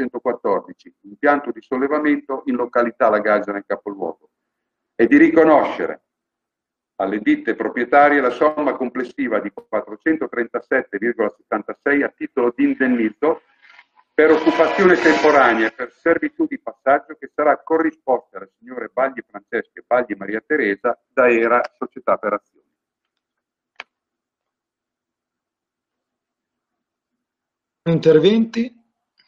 614, impianto di sollevamento in località Lagaggia nel capoluogo, e di riconoscere alle ditte proprietarie la somma complessiva di 437,76 a titolo di indennizzo per occupazione temporanea e per servitù di passaggio, che sarà corrisposta alle signore Bagli Francesca e Bagli Maria Teresa da ERA Società per Azioni. Interventi?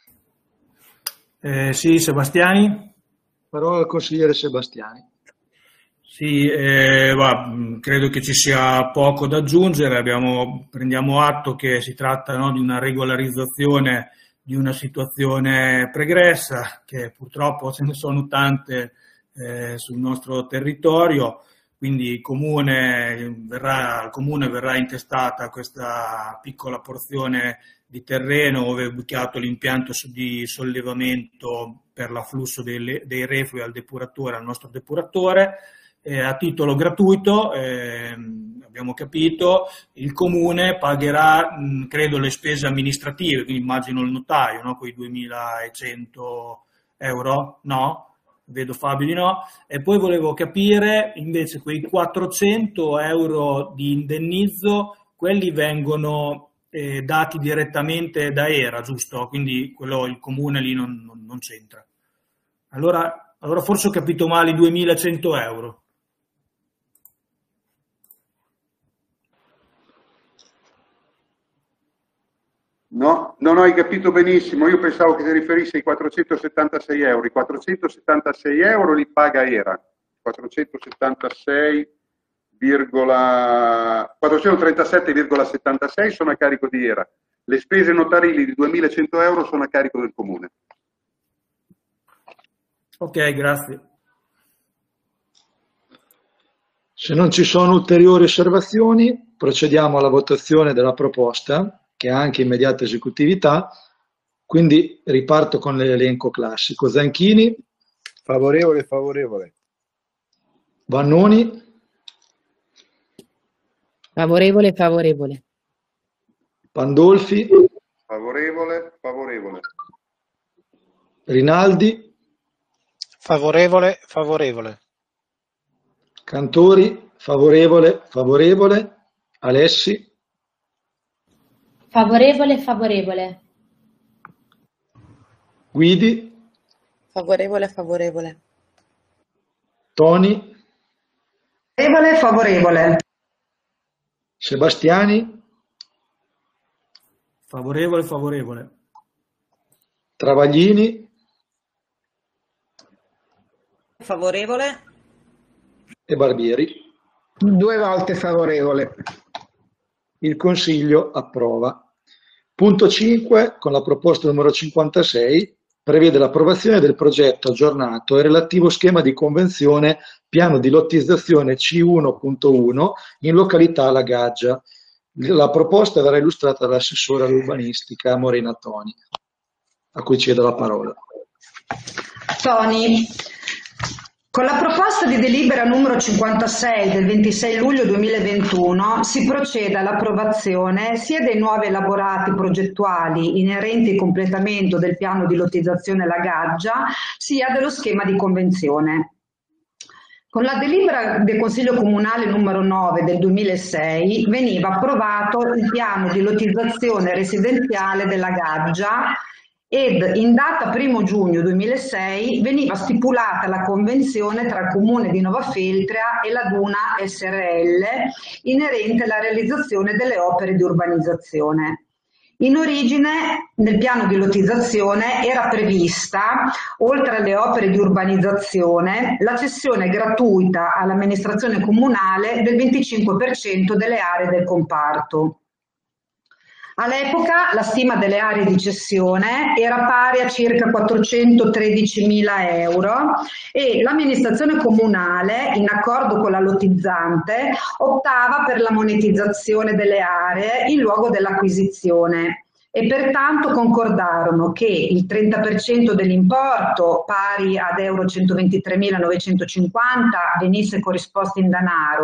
Sì, Sebastiani. Parola al consigliere Sebastiani. Sì, credo che ci sia poco da aggiungere. Prendiamo atto che si tratta, no, di una regolarizzazione di una situazione pregressa, che purtroppo ce ne sono tante sul nostro territorio, quindi al comune verrà intestata questa piccola porzione di terreno dove è ubicato l'impianto di sollevamento per l'afflusso dei reflui al depuratore, al nostro depuratore. A titolo gratuito, abbiamo capito, il comune pagherà, credo, le spese amministrative, quindi immagino il notaio, no? Quei 2.100 euro, no? Vedo Fabio di no. E poi volevo capire invece quei 400 euro di indennizzo, quelli vengono dati direttamente da ERA, giusto? Quindi quello il comune lì non c'entra. Allora forse ho capito male i 2.100 euro. No, non hai capito benissimo, io pensavo che si riferisse ai 476 euro. I 476 euro li paga ERA, 437,76 sono a carico di ERA. Le spese notarili di 2.100 euro sono a carico del comune. Ok, grazie. Se non ci sono ulteriori osservazioni, procediamo alla votazione della proposta, che ha anche immediata esecutività, quindi riparto con l'elenco classico. Zanchini? Favorevole, favorevole. Vannoni? Favorevole, favorevole. Pandolfi? Favorevole, favorevole. Rinaldi? Favorevole, favorevole. Cantori? Favorevole, favorevole. Alessi? Favorevole, favorevole. Guidi? Favorevole, favorevole. Toni? Favorevole, favorevole. Sebastiani? Favorevole, favorevole. Travaglini? Favorevole. E Barbieri? 2 volte favorevole. Il Consiglio approva. Punto 5, con la proposta numero 56, prevede l'approvazione del progetto aggiornato e relativo schema di convenzione piano di lottizzazione C1.1 in località Lagaggia. La proposta verrà illustrata dall'assessore all'urbanistica Morena Toni, a cui cedo la parola. Toni. Con la proposta di delibera numero 56 del 26 luglio 2021 si procede all'approvazione sia dei nuovi elaborati progettuali inerenti al completamento del piano di lottizzazione Lagaggia, sia dello schema di convenzione. Con la delibera del Consiglio Comunale numero 9 del 2006 veniva approvato il piano di lottizzazione residenziale della Lagaggia ed in data 1 giugno 2006 veniva stipulata la convenzione tra il Comune di Novafeltria e la Duna SRL inerente alla realizzazione delle opere di urbanizzazione. In origine, nel piano di lottizzazione era prevista, oltre alle opere di urbanizzazione, la cessione gratuita all'amministrazione comunale del 25% delle aree del comparto. All'epoca la stima delle aree di cessione era pari a circa 413.000 euro e l'amministrazione comunale, in accordo con la lottizzante, optava per la monetizzazione delle aree in luogo dell'acquisizione e pertanto concordarono che il 30% dell'importo, pari ad euro 123.950, venisse corrisposto in denaro,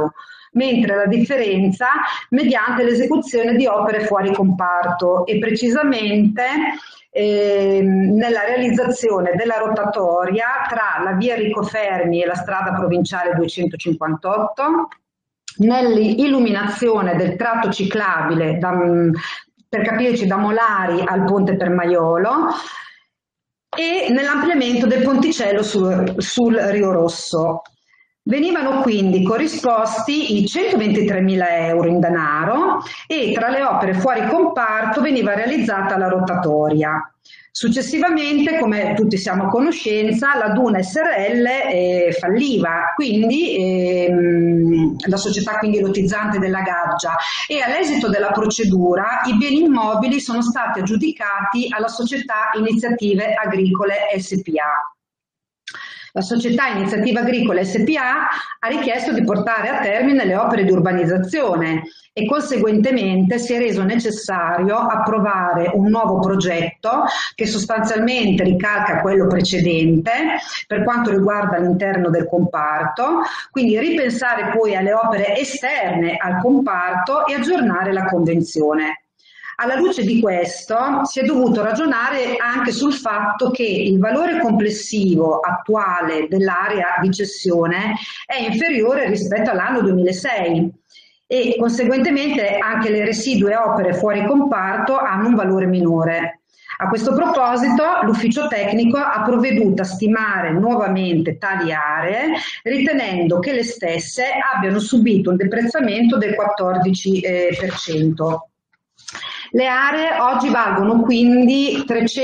mentre la differenza mediante l'esecuzione di opere fuori comparto e precisamente nella realizzazione della rotatoria tra la via Enrico Fermi e la strada provinciale 258, nell'illuminazione del tratto ciclabile per capirci da Molari al Ponte Permaiolo e nell'ampliamento del ponticello sul Rio Rosso. Venivano quindi corrisposti i 123.000 euro in denaro e tra le opere fuori comparto veniva realizzata la rotatoria. Successivamente, come tutti siamo a conoscenza, la Duna SRL falliva, quindi la società quindi lotizzante della Gaggia, e all'esito della procedura i beni immobili sono stati aggiudicati alla società Iniziative Agricole SPA. La società Iniziativa Agricola SPA ha richiesto di portare a termine le opere di urbanizzazione e conseguentemente si è reso necessario approvare un nuovo progetto che sostanzialmente ricalca quello precedente per quanto riguarda l'interno del comparto, quindi ripensare poi alle opere esterne al comparto e aggiornare la convenzione. Alla luce di questo si è dovuto ragionare anche sul fatto che il valore complessivo attuale dell'area di cessione è inferiore rispetto all'anno 2006 e conseguentemente anche le residue opere fuori comparto hanno un valore minore. A questo proposito l'ufficio tecnico ha provveduto a stimare nuovamente tali aree ritenendo che le stesse abbiano subito un deprezzamento del 14%. Le aree oggi valgono quindi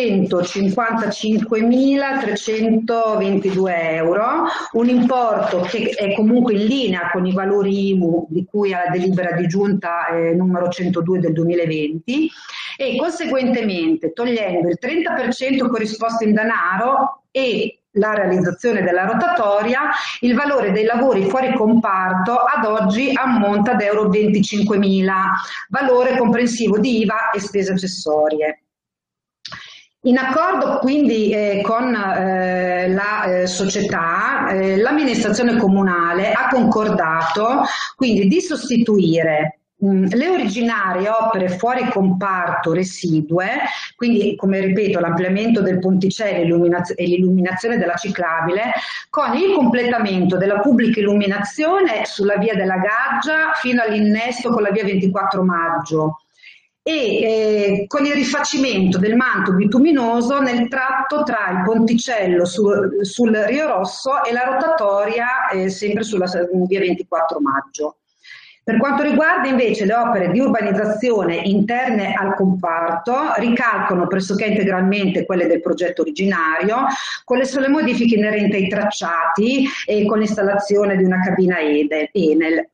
355.322 euro, un importo che è comunque in linea con i valori IMU di cui alla delibera di giunta numero 102 del 2020 e conseguentemente togliendo il 30% corrisposto in denaro e la realizzazione della rotatoria, il valore dei lavori fuori comparto ad oggi ammonta ad euro 25.000, valore comprensivo di IVA e spese accessorie. In accordo quindi con la società, l'amministrazione comunale ha concordato quindi di sostituire le originarie opere fuori comparto residue, quindi come ripeto l'ampliamento del ponticello e l'illuminazione della ciclabile, con il completamento della pubblica illuminazione sulla via della Gaggia fino all'innesto con la via 24 Maggio e con il rifacimento del manto bituminoso nel tratto tra il ponticello sul Rio Rosso e la rotatoria sempre sulla via 24 Maggio. Per quanto riguarda invece le opere di urbanizzazione interne al comparto, ricalcano pressoché integralmente quelle del progetto originario, con le sole modifiche inerenti ai tracciati e con l'installazione di una cabina Enel.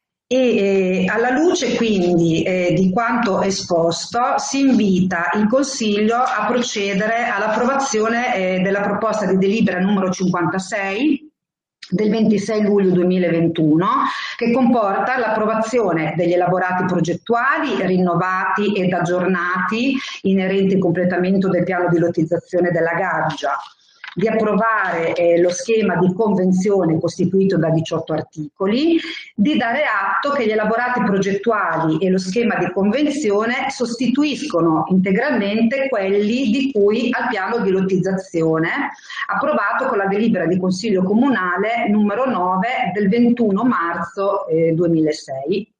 Alla luce quindi di quanto esposto, si invita il Consiglio a procedere all'approvazione della proposta di delibera numero 56 del 26 luglio 2021, che comporta l'approvazione degli elaborati progettuali rinnovati ed aggiornati inerenti al completamento del piano di lottizzazione della Gaggia, di approvare lo schema di convenzione costituito da 18 articoli, di dare atto che gli elaborati progettuali e lo schema di convenzione sostituiscono integralmente quelli di cui al piano di lottizzazione approvato con la delibera di Consiglio Comunale numero 9 del 21 marzo 2006.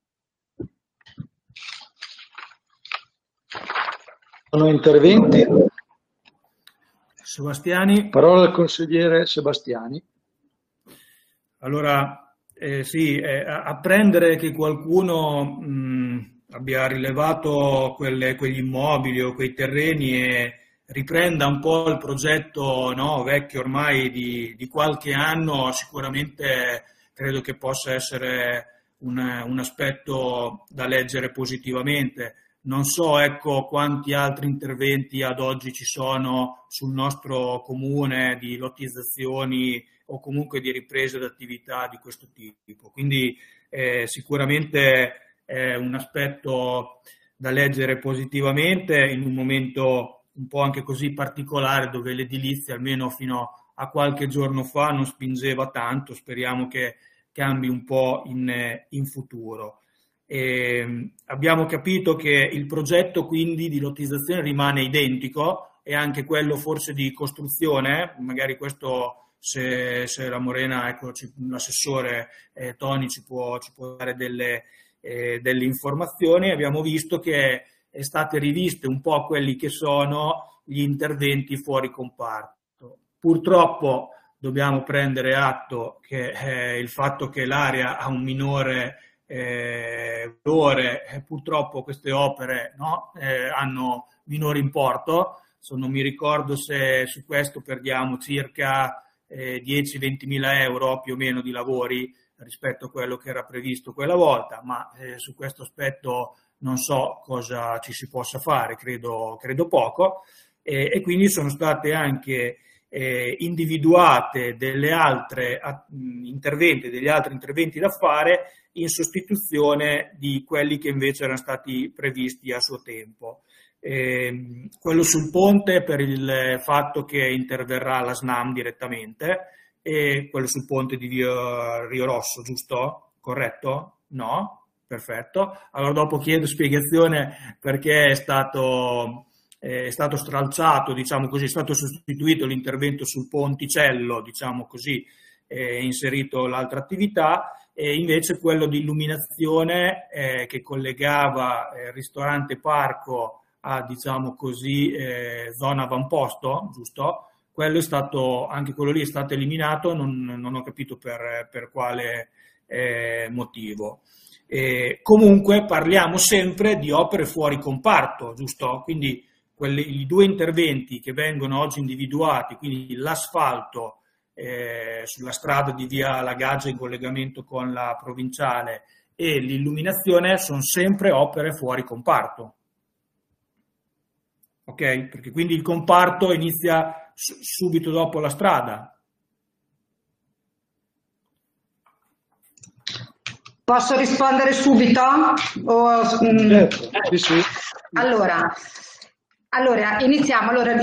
Sono interventi? Sebastiani. Parola al consigliere Sebastiani. Allora, sì, apprendere che qualcuno abbia rilevato quegli immobili o quei terreni e riprenda un po' il progetto vecchio ormai di qualche anno, sicuramente credo che possa essere un aspetto da leggere positivamente. Non so quanti altri interventi ad oggi ci sono sul nostro comune di lottizzazioni o comunque di riprese d'attività di questo tipo. Quindi sicuramente è un aspetto da leggere positivamente in un momento un po' anche così particolare dove l'edilizia almeno fino a qualche giorno fa non spingeva tanto. Speriamo che cambi un po' in futuro. Abbiamo capito che il progetto quindi di lottizzazione rimane identico e anche quello forse di costruzione, magari questo se la Morena, ecco, l'assessore Toni ci può dare delle informazioni. Abbiamo visto che è state riviste un po' quelli che sono gli interventi fuori comparto. Purtroppo dobbiamo prendere atto che il fatto che l'area ha un minore valore, purtroppo queste opere, no, hanno minore importo. Non mi ricordo se su questo perdiamo circa 10-20 mila euro più o meno di lavori rispetto a quello che era previsto quella volta, ma su questo aspetto non so cosa ci si possa fare, credo poco, e quindi sono state anche individuate degli altri interventi da fare in sostituzione di quelli che invece erano stati previsti a suo tempo. Quello sul ponte per il fatto che interverrà la SNAM direttamente, e quello sul ponte di via Rio Rosso, giusto? Corretto? No? Perfetto. Allora dopo chiedo spiegazione perché è stato stralciato, diciamo così, è stato sostituito l'intervento sul ponticello, diciamo così, inserito l'altra attività, e invece quello di illuminazione che collegava il ristorante parco a, diciamo così, zona avamposto, giusto? Quello è stato, anche quello lì è stato eliminato, non ho capito per quale motivo. Comunque parliamo sempre di opere fuori comparto, giusto? Quindi i due interventi che vengono oggi individuati, quindi l'asfalto sulla strada di via Lagaggia in collegamento con la provinciale e l'illuminazione, sono sempre opere fuori comparto. Ok? Perché quindi il comparto inizia subito dopo la strada. Posso rispondere subito? Sì, sì. Allora, iniziamo. Allora,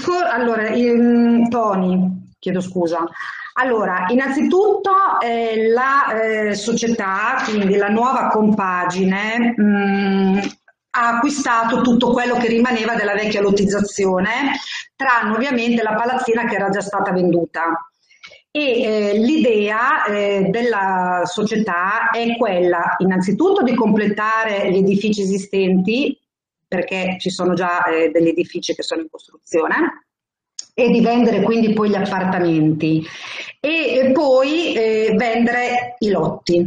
Toni, chiedo scusa. Allora, innanzitutto la società, quindi la nuova compagine, ha acquistato tutto quello che rimaneva della vecchia lottizzazione, tranne ovviamente la palazzina che era già stata venduta. E l'idea della società è quella innanzitutto di completare gli edifici esistenti, perché ci sono già degli edifici che sono in costruzione, e di vendere quindi poi gli appartamenti e poi vendere i lotti.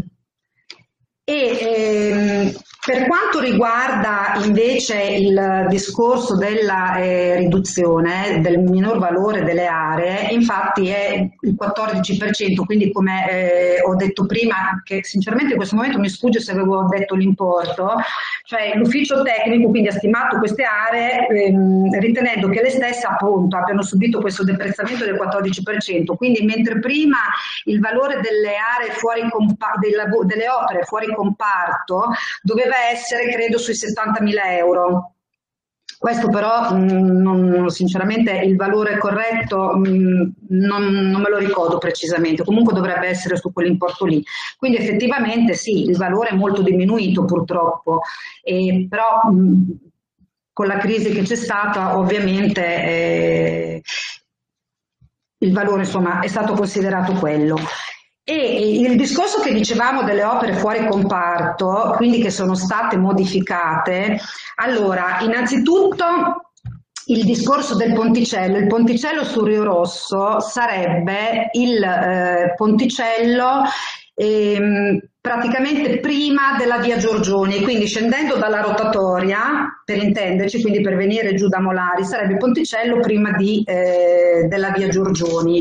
Per quanto riguarda invece il discorso della riduzione del minor valore delle aree, infatti è il 14%, quindi come ho detto prima, che sinceramente in questo momento mi sfugge se avevo detto l'importo, cioè l'ufficio tecnico quindi ha stimato queste aree ritenendo che le stesse appunto abbiano subito questo deprezzamento del 14%, quindi mentre prima il valore delle aree delle opere fuori comparto doveva essere credo sui 70.000 euro. Questo però sinceramente il valore corretto non me lo ricordo precisamente, comunque dovrebbe essere su quell'importo lì. Quindi effettivamente sì, il valore è molto diminuito purtroppo, però con la crisi che c'è stata ovviamente il valore insomma è stato considerato quello. E il discorso che dicevamo delle opere fuori comparto, quindi che sono state modificate, allora innanzitutto il discorso del ponticello, il ponticello su Rio Rosso sarebbe il ponticello praticamente prima della via Giorgioni, quindi scendendo dalla rotatoria, per intenderci, quindi per venire giù da Molari, sarebbe il ponticello prima della via Giorgioni.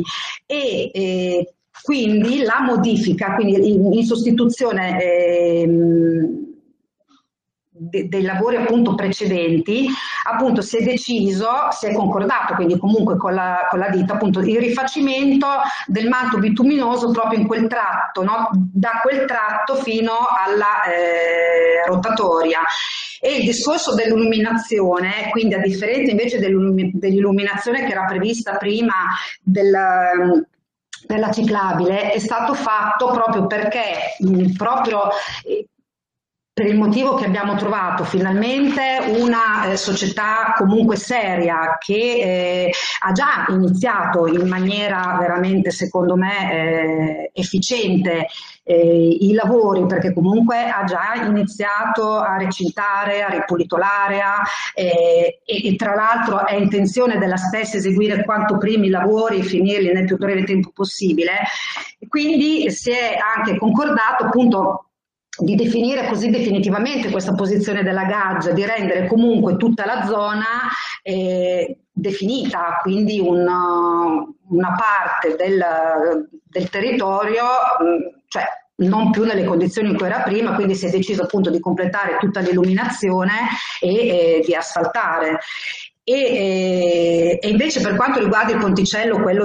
Quindi la modifica, quindi in sostituzione dei lavori appunto precedenti, appunto si è deciso, si è concordato quindi comunque con la ditta appunto il rifacimento del manto bituminoso proprio in quel tratto, no? Da quel tratto fino alla rotatoria. E il discorso dell'illuminazione, quindi a differenza invece dell'illuminazione che era prevista prima della ciclabile è stato fatto proprio perché, per il motivo che abbiamo trovato finalmente una società comunque seria che ha già iniziato in maniera veramente, secondo me, efficiente i lavori, perché comunque ha già iniziato a recintare, a ripulito l'area e tra l'altro è intenzione della stessa eseguire quanto prima i lavori e finirli nel più breve tempo possibile. Quindi si è anche concordato appunto di definire così definitivamente questa posizione della GAG, di rendere comunque tutta la zona definita, quindi una parte del territorio, cioè non più nelle condizioni in cui era prima, quindi si è deciso appunto di completare tutta l'illuminazione e di asfaltare. E invece per quanto riguarda il ponticello, quello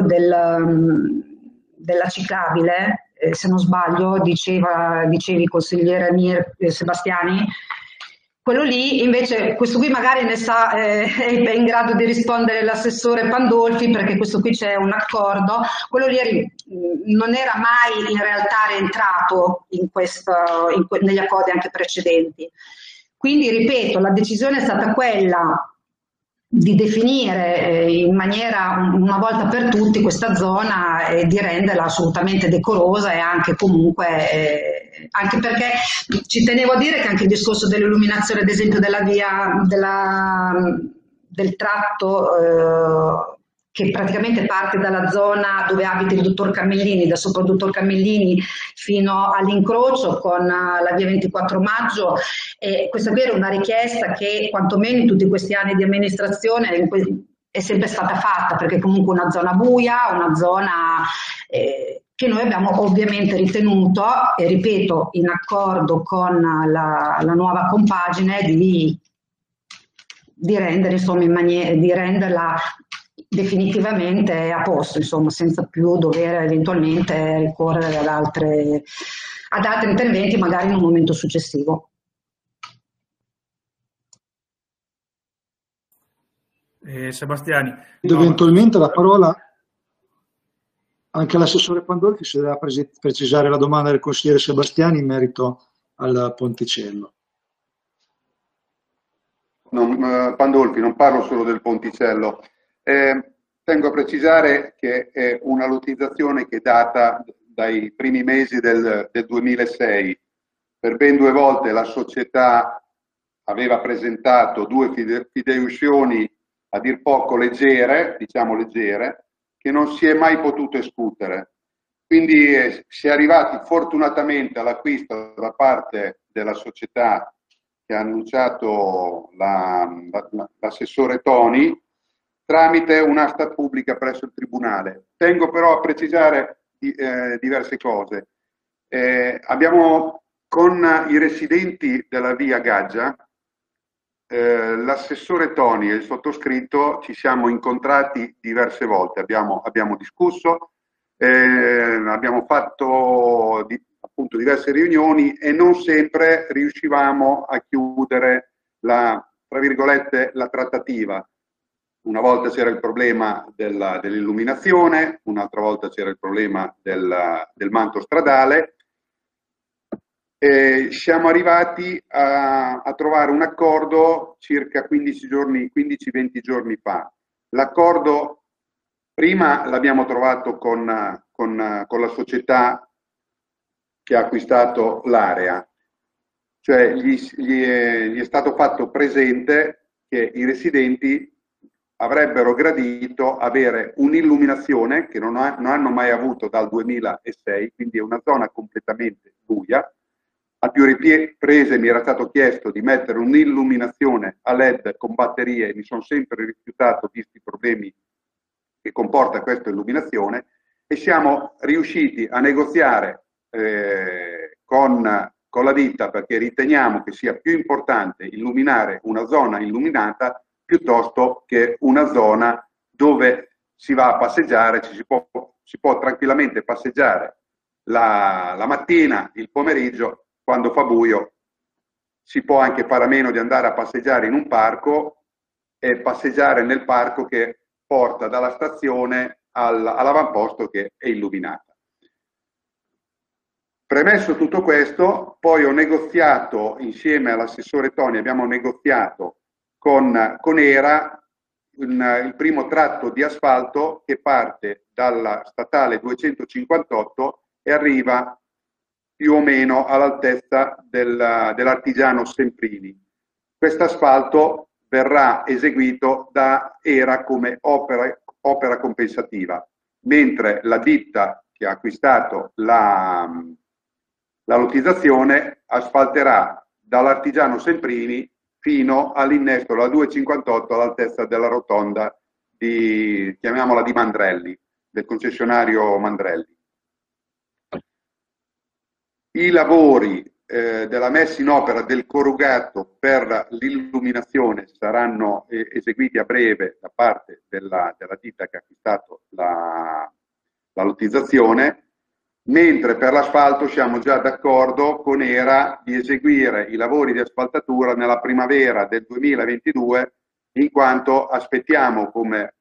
della ciclabile, se non sbaglio, dicevi consigliere Sebastiani, quello lì invece, questo qui magari ne sa, è in grado di rispondere l'assessore Pandolfi, perché questo qui c'è un accordo, quello lì non era mai in realtà rientrato negli accordi anche precedenti. Quindi ripeto, la decisione è stata quella di definire in maniera una volta per tutti questa zona e di renderla assolutamente decorosa e anche comunque, anche perché ci tenevo a dire che anche il discorso dell'illuminazione, ad esempio della via, del tratto che praticamente parte dalla zona dove abita il dottor Carmellini, da sopra il dottor Carmellini fino all'incrocio con la via 24 maggio. Questa qui era una richiesta che quantomeno in tutti questi anni di amministrazione è sempre stata fatta, perché comunque una zona buia, una zona che noi abbiamo ovviamente ritenuto, e ripeto, in accordo con la nuova compagine, di rendere, insomma, di renderla definitivamente a posto, insomma, senza più dover eventualmente ricorrere ad altri interventi magari in un momento successivo. Sebastiani. Eventualmente la parola anche all'assessore Pandolfi, se deve precisare la domanda del consigliere Sebastiani in merito al ponticello. Pandolfi, non parlo solo del ponticello. Tengo a precisare che è una lottizzazione che è data dai primi mesi del 2006. Per ben 2 volte la società aveva presentato 2 fideiussioni a dir poco leggere, diciamo leggere, che non si è mai potuto escutere. Quindi si è arrivati fortunatamente all'acquisto da parte della società che ha annunciato l'assessore Toni, tramite un'asta pubblica presso il Tribunale. Tengo però a precisare diverse cose. Abbiamo con i residenti della via Gaggia, l'assessore Toni e il sottoscritto ci siamo incontrati diverse volte, abbiamo discusso, abbiamo fatto appunto diverse riunioni e non sempre riuscivamo a chiudere tra virgolette, la trattativa. Una volta c'era il problema dell'illuminazione, un'altra volta c'era il problema del manto stradale. Siamo arrivati a trovare un accordo circa 15-20 giorni fa. L'accordo prima l'abbiamo trovato con la società che ha acquistato l'area, cioè gli è stato fatto presente che i residenti avrebbero gradito avere un'illuminazione che non hanno mai avuto dal 2006, quindi è una zona completamente buia. A più riprese mi era stato chiesto di mettere un'illuminazione a LED con batterie e mi sono sempre rifiutato, visti i problemi che comporta questa illuminazione, e siamo riusciti a negoziare con la ditta, perché riteniamo che sia più importante illuminare una zona illuminata piuttosto che una zona dove si va a passeggiare, si può tranquillamente passeggiare la mattina, il pomeriggio, quando fa buio. Si può anche fare a meno di andare a passeggiare in un parco e passeggiare nel parco che porta dalla stazione all'avamposto che è illuminata. Premesso tutto questo, poi ho negoziato insieme all'assessore Toni, abbiamo negoziato con ERA il primo tratto di asfalto che parte dalla statale 258 e arriva più o meno all'altezza dell'artigiano Semprini. Questo asfalto verrà eseguito da ERA come opera compensativa, mentre la ditta che ha acquistato la lottizzazione asfalterà dall'artigiano Semprini fino all'innesto della 258 all'altezza della rotonda chiamiamola di Mandrelli, del concessionario Mandrelli. I lavori della messa in opera del corrugato per l'illuminazione saranno eseguiti a breve da parte della ditta che ha acquistato la lottizzazione, mentre per l'asfalto siamo già d'accordo con ERA di eseguire i lavori di asfaltatura nella primavera del 2022, in quanto aspettiamo, come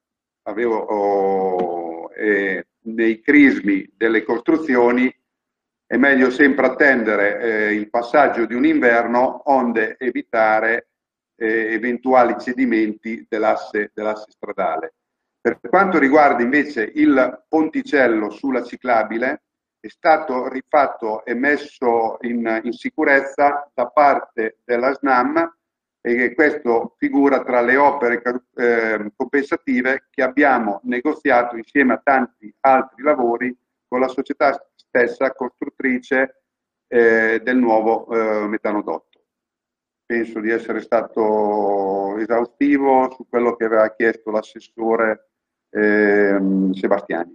avevo nei crismi delle costruzioni, è meglio sempre attendere il passaggio di un inverno onde evitare eventuali cedimenti dell'asse stradale. Per quanto riguarda invece il ponticello sulla ciclabile, è stato rifatto e messo in sicurezza da parte della SNAM, e questo figura tra le opere compensative che abbiamo negoziato insieme a tanti altri lavori con la società stessa costruttrice del nuovo metanodotto. Penso di essere stato esaustivo su quello che aveva chiesto l'assessore Sebastiani.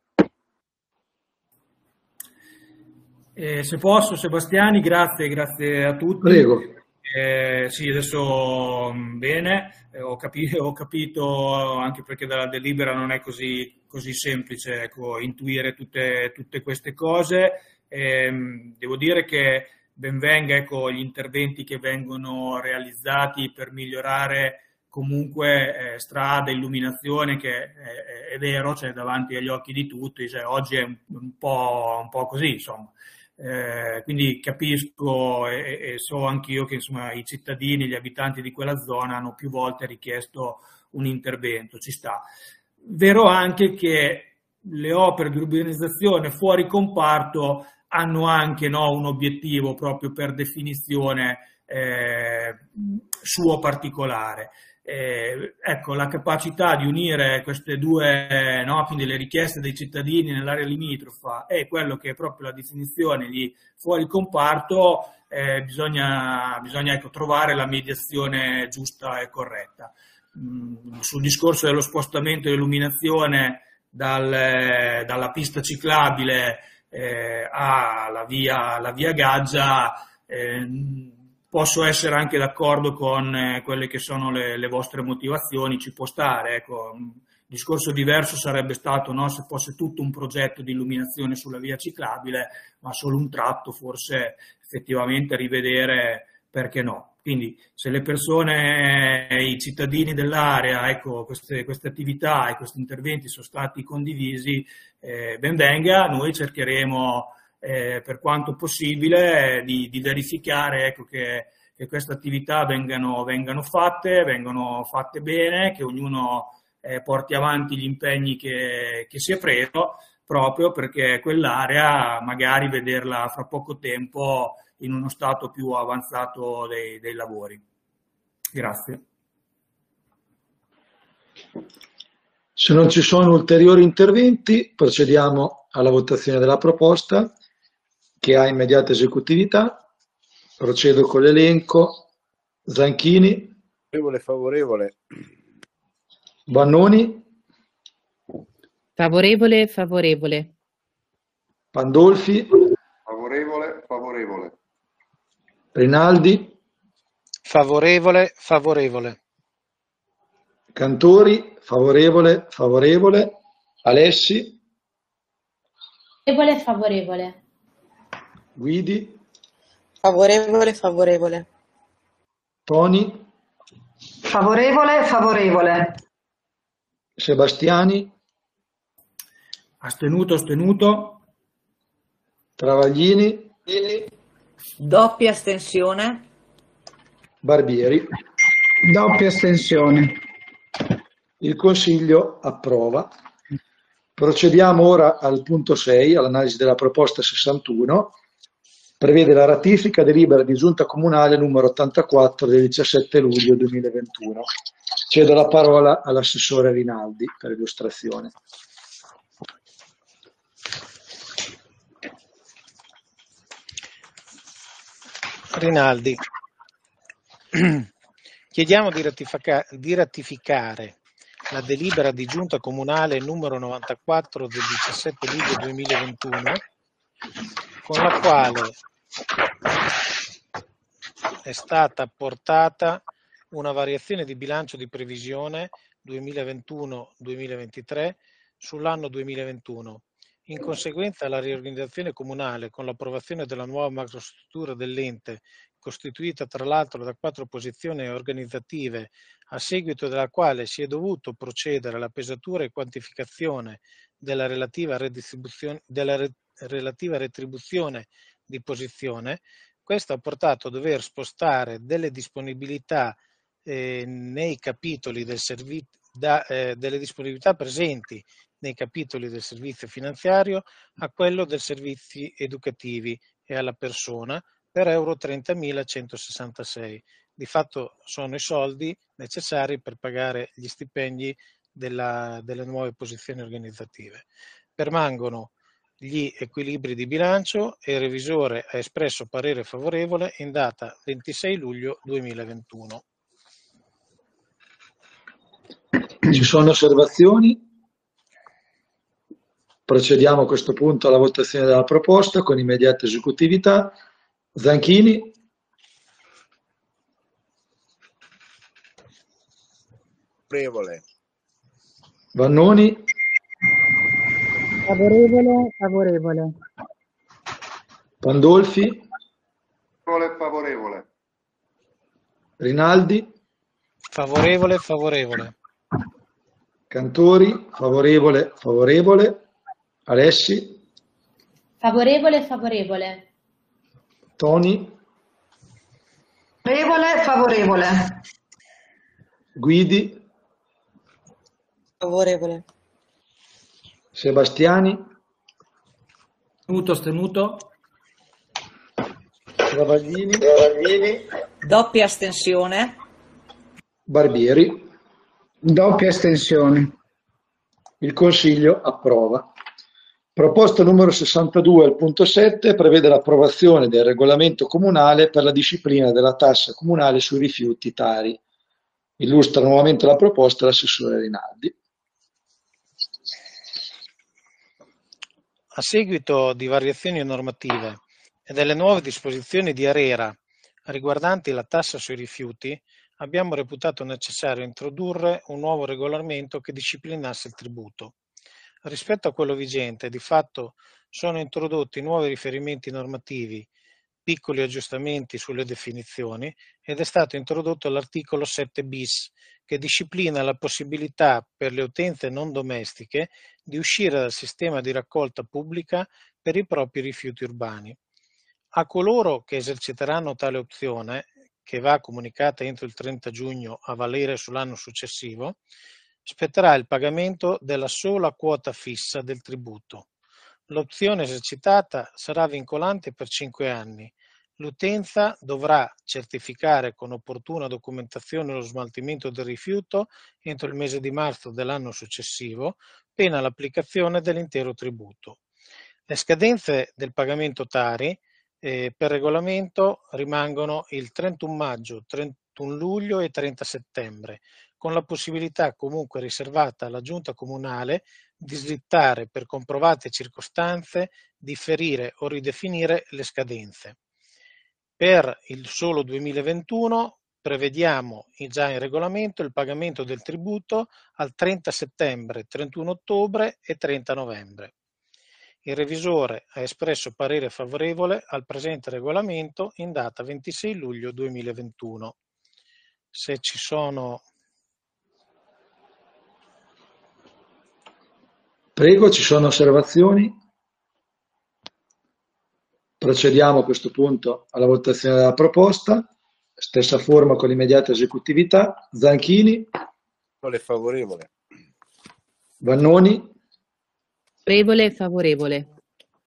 Se posso, Sebastiani, grazie a tutti. Prego. Sì, adesso bene, ho capito anche perché dalla delibera non è così semplice, ecco, intuire tutte queste cose. Devo dire che ben venga, ecco, gli interventi che vengono realizzati per migliorare comunque strada, illuminazione, che è vero, cioè davanti agli occhi di tutti, cioè, oggi è un po' così, insomma. Quindi capisco e so anch'io che insomma i cittadini, gli abitanti di quella zona hanno più volte richiesto un intervento, ci sta. Vero anche che le opere di urbanizzazione fuori comparto hanno anche un obiettivo proprio per definizione suo particolare. Ecco, la capacità di unire queste due, quindi le richieste dei cittadini nell'area limitrofa e quello che è proprio la definizione di fuori comparto, bisogna ecco, trovare la mediazione giusta e corretta. Sul discorso dello spostamento dell'illuminazione dalla pista ciclabile alla via Gaggia, posso essere anche d'accordo con quelle che sono le vostre motivazioni, ci può stare. Ecco, un discorso diverso sarebbe stato se fosse tutto un progetto di illuminazione sulla via ciclabile, ma solo un tratto, forse effettivamente rivedere, perché no. Quindi se le persone, i cittadini dell'area, ecco, queste attività e questi interventi sono stati condivisi, ben venga, noi cercheremo per quanto possibile di verificare, ecco, che queste attività vengano fatte bene, che ognuno porti avanti gli impegni che si è preso, proprio perché quell'area magari vederla fra poco tempo in uno stato più avanzato dei lavori. Grazie. Se non ci sono ulteriori interventi, procediamo alla votazione della proposta, che ha immediata esecutività. Procedo con l'elenco. Zanchini. Favorevole. Vannoni. Favorevole. Pandolfi. Favorevole. Rinaldi. Favorevole. Cantori. Favorevole. Alessi. Favorevole. Guidi. Favorevole. Toni. Favorevole. Sebastiani. Astenuto. Travaglini, Doppia astensione. Barbieri. Doppia astensione. Il Consiglio approva. Procediamo ora al punto 6, all'analisi della proposta 61. Prevede la ratifica delibera di Giunta Comunale numero 84 del 17 luglio 2021. Cedo la parola all'assessore Rinaldi per illustrazione. Rinaldi. Chiediamo di ratificare la delibera di Giunta Comunale numero 94 del 17 luglio 2021, con la quale è stata apportata una variazione di bilancio di previsione 2021-2023 sull'anno 2021. In conseguenza alla riorganizzazione comunale, con l'approvazione della nuova macrostruttura dell'ente, costituita tra l'altro da 4 posizioni organizzative, a seguito della quale si è dovuto procedere alla pesatura e quantificazione della relativa retribuzione di posizione, questo ha portato a dover spostare delle disponibilità nei capitoli del delle disponibilità presenti nei capitoli del servizio finanziario a quello dei servizi educativi e alla persona per euro 30.166. Di fatto sono i soldi necessari per pagare gli stipendi delle nuove posizioni organizzative. Permangono gli equilibri di bilancio e il revisore ha espresso parere favorevole in data 26 luglio 2021. Ci sono osservazioni? Procediamo a questo punto alla votazione della proposta con immediata esecutività. Zanchini, Favorevole. Vannoni, Favorevole. Pandolfi, Favorevole. Rinaldi, Favorevole. Cantori, favorevole. Alessi, Favorevole. Toni, Favorevole. Guidi, Favorevole. Sebastiani, Astenuto. Travaglini, Doppia astensione. Barbieri. Doppia astensione. Il Consiglio approva. Proposta numero 62 al punto 7 prevede l'approvazione del regolamento comunale per la disciplina della tassa comunale sui rifiuti tari. Illustra nuovamente la proposta l'assessore Rinaldi. A seguito di variazioni normative e delle nuove disposizioni di ARERA riguardanti la tassa sui rifiuti, abbiamo reputato necessario introdurre un nuovo regolamento che disciplinasse il tributo. Rispetto a quello vigente, di fatto sono introdotti nuovi riferimenti normativi, piccoli aggiustamenti sulle definizioni ed è stato introdotto l'articolo 7 bis che disciplina la possibilità per le utenze non domestiche di uscire dal sistema di raccolta pubblica per i propri rifiuti urbani. A coloro che eserciteranno tale opzione, che va comunicata entro il 30 giugno a valere sull'anno successivo, spetterà il pagamento della sola quota fissa del tributo. L'opzione esercitata sarà vincolante per 5 anni. L'utenza dovrà certificare con opportuna documentazione lo smaltimento del rifiuto entro il mese di marzo dell'anno successivo, pena l'applicazione dell'intero tributo. Le scadenze del pagamento tari per regolamento rimangono il 31 maggio, 31 luglio e 30 settembre, con la possibilità comunque riservata alla Giunta Comunale di slittare per comprovate circostanze, differire o ridefinire le scadenze. Per il solo 2021 prevediamo già in regolamento il pagamento del tributo al 30 settembre, 31 ottobre e 30 novembre. Il revisore ha espresso parere favorevole al presente regolamento in data 26 luglio 2021. Se ci sono Prego, ci sono osservazioni? Procediamo a questo punto alla votazione della proposta. Stessa forma con l'immediata esecutività. Zanchini, Favorevole. Vannoni, Favorevole, favorevole.